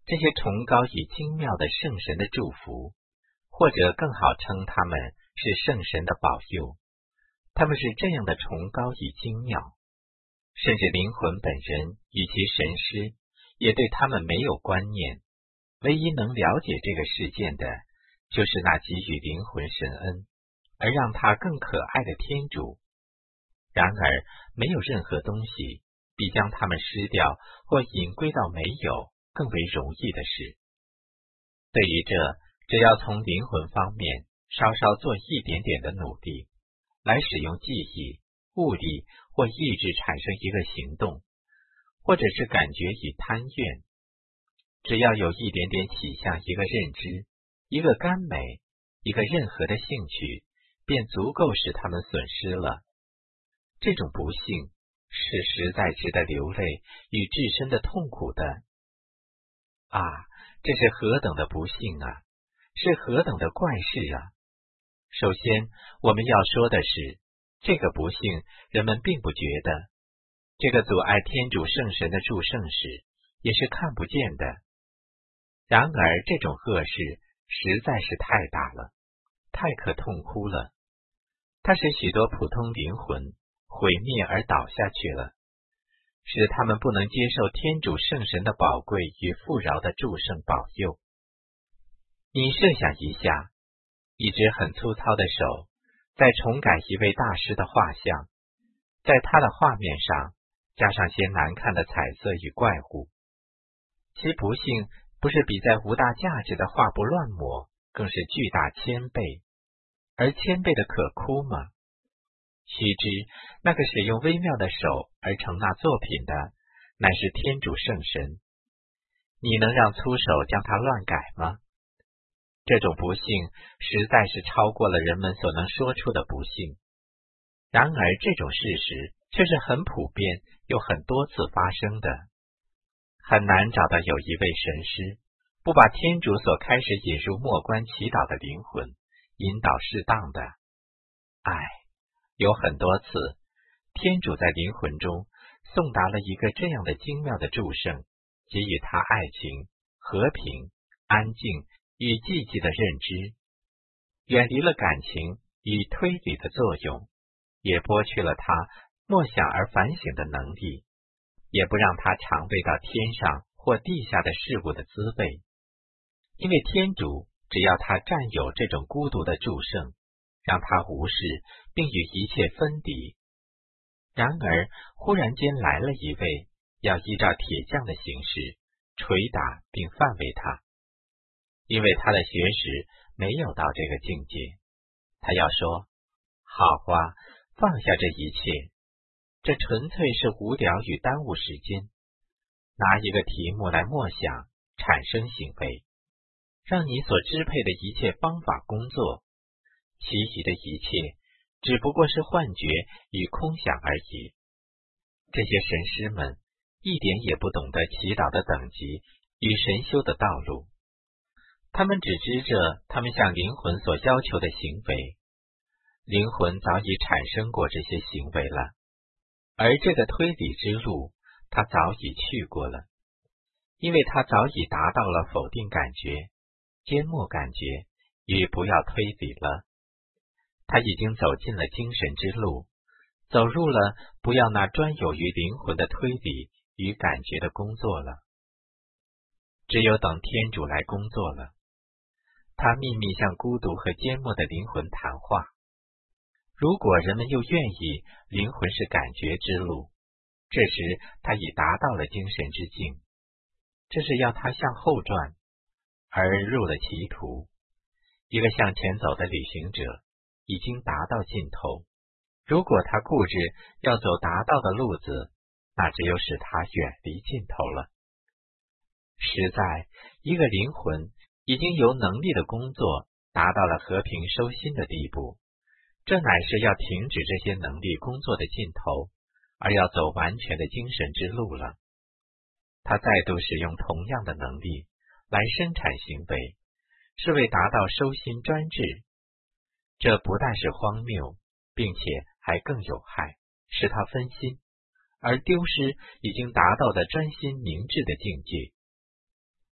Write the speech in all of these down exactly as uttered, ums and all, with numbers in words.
这些崇高与精妙的圣神的祝福，或者更好称他们是圣神的保佑，他们是这样的崇高与精妙，甚至灵魂本人与其神师也对他们没有观念。唯一能了解这个事件的，就是那给予灵魂神恩而让他更可爱的天主。然而没有任何东西比将他们失掉或隐归到没有更为容易的事。对于这，只要从灵魂方面稍稍做一点点的努力，来使用记忆、物力或意志产生一个行动，或者是感觉与贪愿，只要有一点点起向一个认知，一个甘美，一个任何的兴趣，便足够使他们损失了。这种不幸是实在值得流泪与至深的痛苦的。啊，这是何等的不幸啊，是何等的怪事啊！首先我们要说的是，这个不幸人们并不觉得，这个阻碍天主圣神的祝圣使也是看不见的。然而这种恶事实在是太大了，太可痛哭了。它使许多普通灵魂毁灭而倒下去了，使他们不能接受天主圣神的宝贵与富饶的祝圣保佑。你设想一下，一只很粗糙的手在重改一位大师的画像，在他的画面上加上些难看的彩色与怪物，其不幸不是比在无大价值的画布乱抹更是巨大千倍，而千倍的可哭吗？须知那个使用微妙的手而成那作品的，乃是天主圣神。你能让粗手将它乱改吗？这种不幸实在是超过了人们所能说出的不幸。然而这种事实却是很普遍又很多次发生的。很难找到有一位神师不把天主所开始引入默观祈祷的灵魂引导适当的。唉，有很多次天主在灵魂中送达了一个这样的精妙的祝圣，给予他爱情、和平、安静与积极的认知，远离了感情与推理的作用，也剥去了他默想而反省的能力，也不让他尝味到天上或地下的事物的滋味。因为天主只要他占有这种孤独的祝圣，让他无视并与一切分离。然而忽然间来了一位要依照铁匠的形式捶打并范围他，因为他的学识没有到这个境界，他要说，好啊，放下这一切，这纯粹是无聊与耽误时间，拿一个题目来默想产生行为，让你所支配的一切方法工作，其余的一切只不过是幻觉与空想而已。这些神师们一点也不懂得祈祷的等级与神修的道路，他们只知着他们向灵魂所要求的行为，灵魂早已产生过这些行为了，而这个推理之路他早已去过了，因为他早已达到了否定感觉、缄默感觉与不要推理了。他已经走进了精神之路，走入了不要那专有于灵魂的推理与感觉的工作了。只有等天主来工作了，他秘密向孤独和缄默的灵魂谈话。如果人们又愿意灵魂是感觉之路，这时他已达到了精神之境，这是要他向后转，而入了歧途。一个向前走的旅行者已经达到尽头，如果他固执要走达到的路子，那只有使他远离尽头了。实在一个灵魂已经由能力的工作达到了和平收心的地步，这乃是要停止这些能力工作的尽头，而要走完全的精神之路了。他再度使用同样的能力来生产行为，是为达到收心专制。这不但是荒谬，并且还更有害，使他分心，而丢失已经达到的专心明智的境界。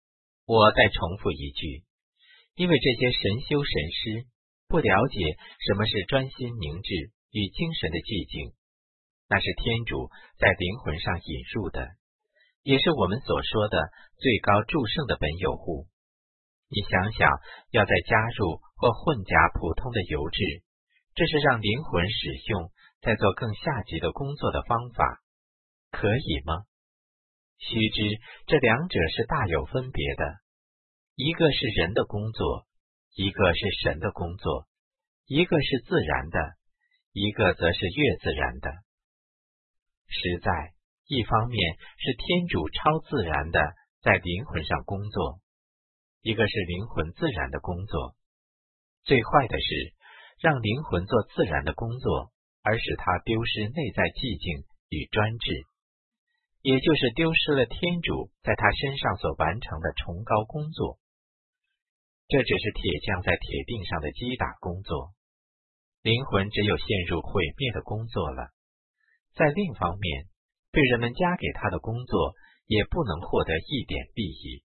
我再重复一句，因为这些神修神师不了解什么是专心凝滞与精神的寂静，那是天主在灵魂上引入的，也是我们所说的最高祝圣的本有物。你想想，要再加入或混加普通的油质，这是让灵魂使用在做更下级的工作的方法，可以吗？须知这两者是大有分别的，一个是人的工作，一个是神的工作，一个是自然的，一个则是越自然的。实在一方面是天主超自然的在灵魂上工作，一个是灵魂自然的工作。最坏的是让灵魂做自然的工作，而使它丢失内在寂静与专制，也就是丢失了天主在他身上所完成的崇高工作。这只是铁匠在铁锭上的击打工作，灵魂只有陷入毁灭的工作了。在另一方面，对人们加给他的工作也不能获得一点利益。